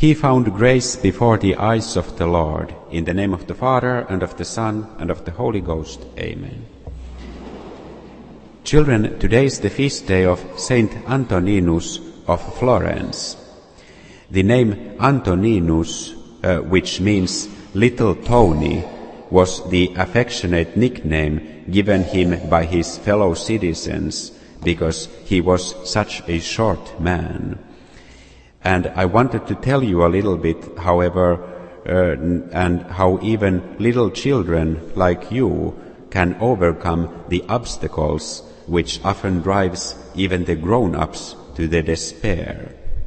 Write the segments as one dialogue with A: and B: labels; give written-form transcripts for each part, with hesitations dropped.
A: He found grace before the eyes of the Lord. In the name of the Father, and of the Son, and of the Holy Ghost. Amen. Children, today is the feast day of Saint Antoninus of Florence. The name Antoninus, which means Little Tony, was the affectionate nickname given him by his fellow citizens because he was such a short man. And I wanted to tell you a little bit, however, and how even little children like you can overcome the obstacles which often drives even the grown-ups to the despair.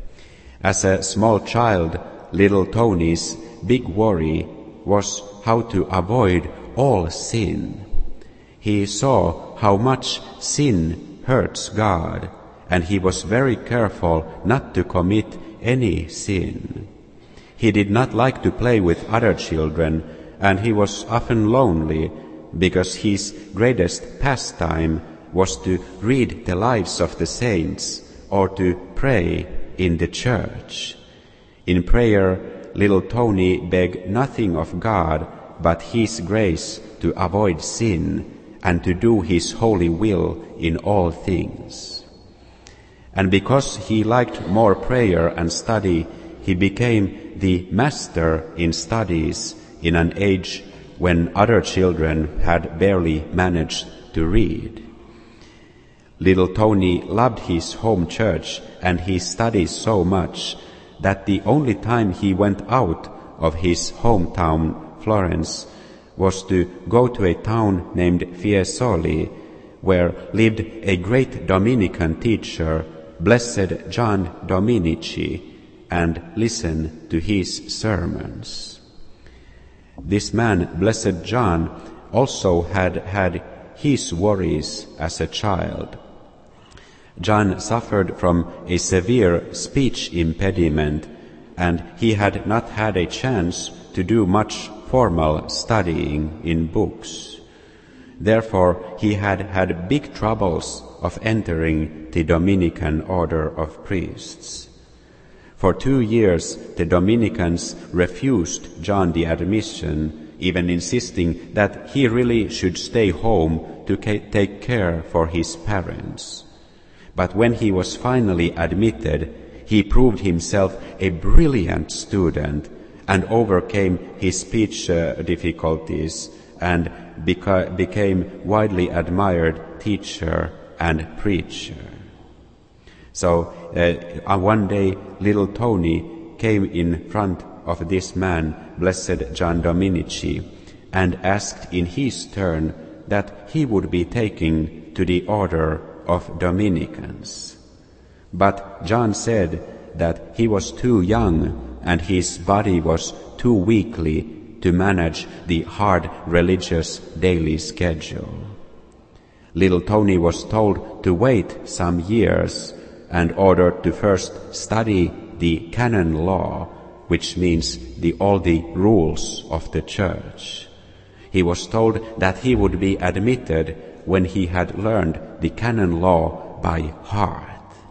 A: As a small child, little Tony's big worry was how to avoid all sin. He saw how much sin hurts God, and he was very careful not to commit any sin. He did not like to play with other children, and he was often lonely because his greatest pastime was to read the lives of the saints or to pray in the church. In prayer, little Tony begged nothing of God but His grace to avoid sin and to do His holy will in all things. And because he liked more prayer and study, he became the master in studies in an age when other children had barely managed to read. Little Tony loved his home church and he studied so much that the only time he went out of his hometown, Florence, was to go to a town named Fiesole, where lived a great Dominican teacher, Blessed John Dominici, and listen to his sermons. This man, Blessed John, also had his worries as a child. John suffered from a severe speech impediment, and he had not had a chance to do much formal studying in books. Therefore, he had big troubles of entering the Dominican order of priests. For 2 years, the Dominicans refused John the admission, even insisting that he really should stay home to take care for his parents. But when he was finally admitted, he proved himself a brilliant student and overcame his speech difficulties and became widely admired teacher and preacher. So one day, little Tony came in front of this man, Blessed John Dominici, and asked in his turn that he would be taken to the order of Dominicans. But John said that he was too young and his body was too weakly to manage the hard religious daily schedule. Little Tony was told to wait some years and ordered to first study the canon law, which means all the rules of the church. He was told that he would be admitted when he had learned the canon law by heart.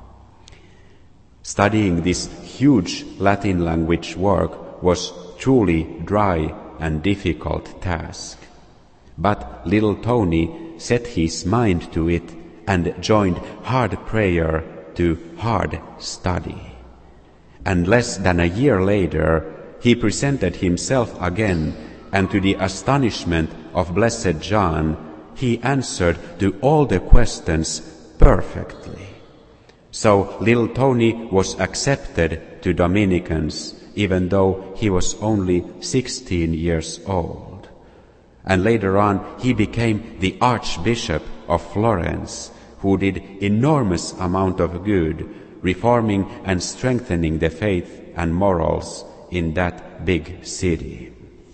A: Studying this huge Latin language work was truly dry and difficult task. But little Tony set his mind to it and joined hard prayer to hard study. And less than a year later, he presented himself again, and to the astonishment of Blessed John, he answered to all the questions perfectly. So little Tony was accepted to Dominicans, even though he was only 16 years old. And later on, he became the Archbishop of Florence, who did enormous amount of good, reforming and strengthening the faith and morals in that big city.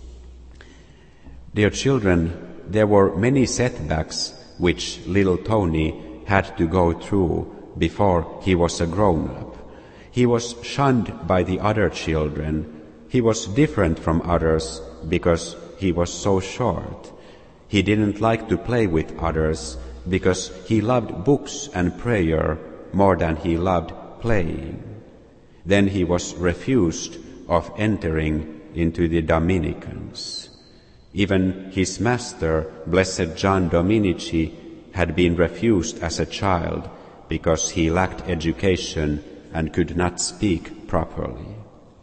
A: Dear children, there were many setbacks which little Tony had to go through before he was a grown-up. He was shunned by the other children. He was different from others because he was so short. He didn't like to play with others because he loved books and prayer more than he loved playing. Then he was refused of entering into the Dominicans. Even his master, Blessed John Dominici, had been refused as a child because he lacked education and could not speak properly.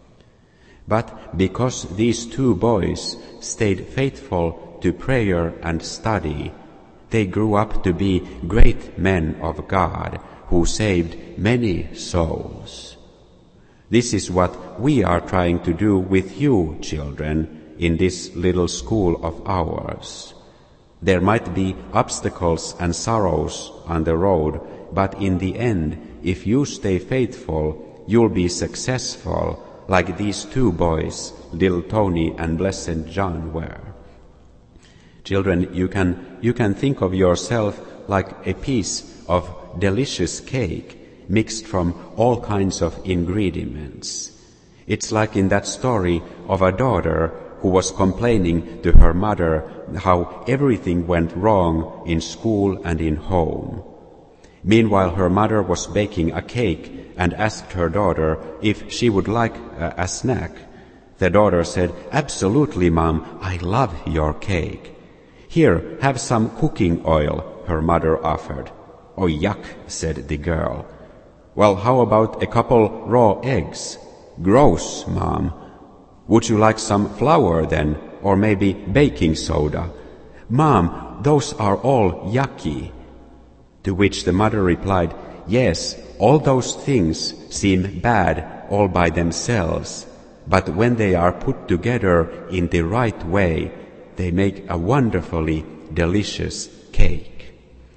A: But because these two boys stayed faithful to prayer and study, they grew up to be great men of God who saved many souls. This is what we are trying to do with you, children, in this little school of ours. There might be obstacles and sorrows on the road, but in the end, if you stay faithful, you'll be successful, like these two boys, little Tony and Blessed John, were. Children, you can think of yourself like a piece of delicious cake mixed from all kinds of ingredients. It's like in that story of a daughter who was complaining to her mother how everything went wrong in school and in home. Meanwhile, her mother was baking a cake and asked her daughter if she would like a snack. The daughter said, "Absolutely, Mom, I love your cake." "Here, have some cooking oil," her mother offered. "Oh, yuck," said the girl. "Well, how about a couple raw eggs?" "Gross, Mom." "Would you like some flour then, or maybe baking soda?" "Mom, those are all yucky." To which the mother replied, "Yes, all those things seem bad all by themselves, but when they are put together in the right way, they make a wonderfully delicious cake."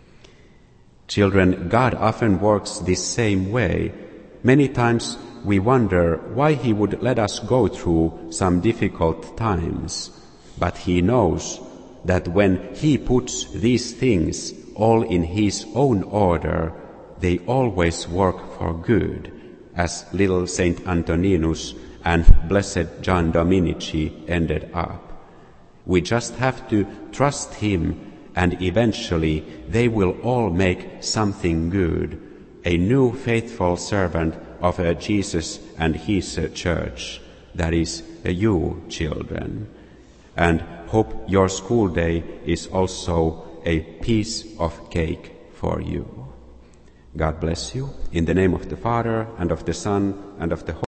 A: Children, God often works this same way. Many times we wonder why He would let us go through some difficult times, but He knows that when He puts these things all in His own order, they always work for good, as little Saint Antoninus and Blessed John Dominici ended up. We just have to trust Him, and eventually they will all make something good, a new faithful servant of Jesus and His church, that is, you, children. And hope your school day is also a piece of cake for you. God bless you. In the name of the Father, and of the Son, and of the Holy